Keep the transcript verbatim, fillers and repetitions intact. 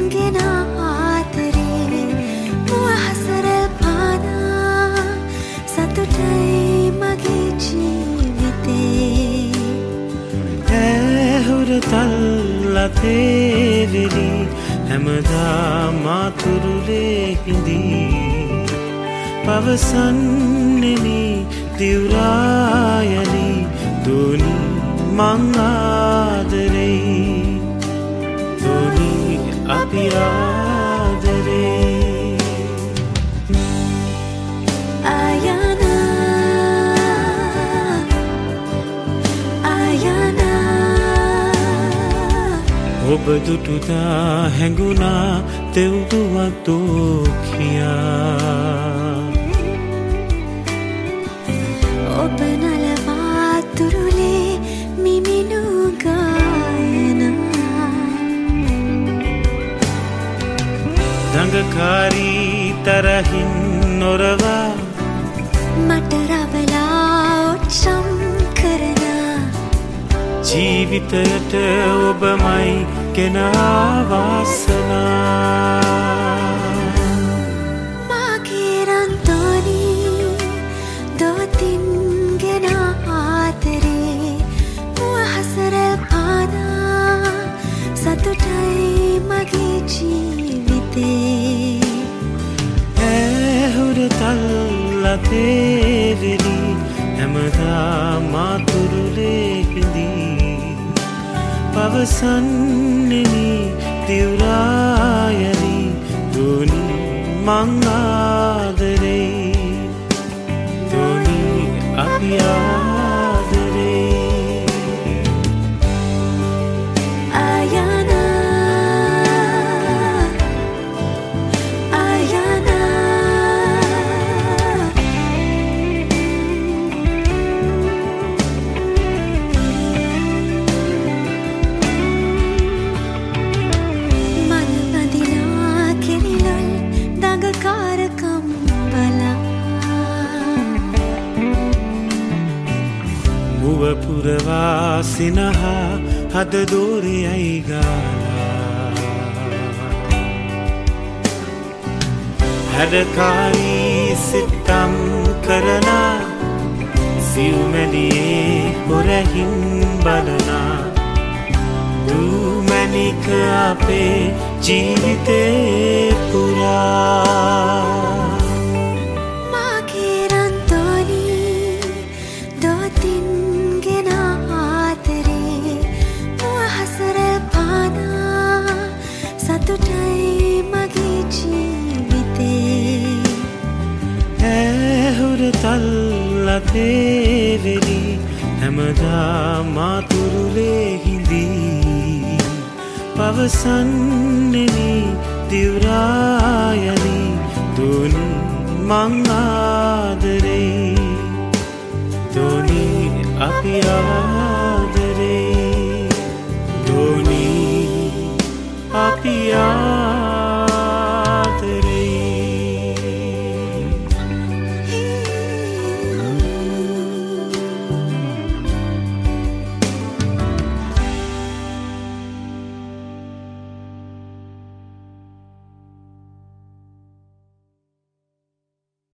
ගෙන ආදරේ මුව හසරල් පානා සතුටයි මගේ ජීවිතේ ඇහුරතල් අතේවිලි හැමදා මාතුරුලේ හිඳී පවසන්නෙමි දිවුරායලි දුනි මං ආදරෙයි දුනි අපි ආදරෙයි ඔබ දුටුදා හැඟුණා තෙව්දුවක් දෝකියා ඔබ නලවා තුරුලේ මිමිනු ගායනා දඟකාරී තරහින් නොරවා මට රවලා ඔච්චම් කරනා ජීවිතයට ඔබමයි ගෙන වාසනා මාගේ රන්තෝනි දොතින් ගෙන ආදරේ මුව හසරල් පානා සතුටයි මගේ ජීවිතේ ඇහුරතල් අතේවිලි හැමදා මාතුරුලේ හිඳී පවසන්නෙමි දිවුරායලි දුනි මං ආදරෙයි දුනි අපි ආදරෙයි පුරවා සිනහා හද දෝරයයි ගාලා හැඩකාරී සිත්තම් කරනා සිව්මැලියේ හොරහින් බලනා දූමැණික අපේ ජීවිතේ පුරා සතුටයි මගේ ජීවිතේ ඇහුරතල් අතේවිලි හැමදා මාතුරුලේ හිඳී පවසන්නෙමි දිවුරායලි දුනි මං ආදරෙයි දුනි අපි ආදරෙයි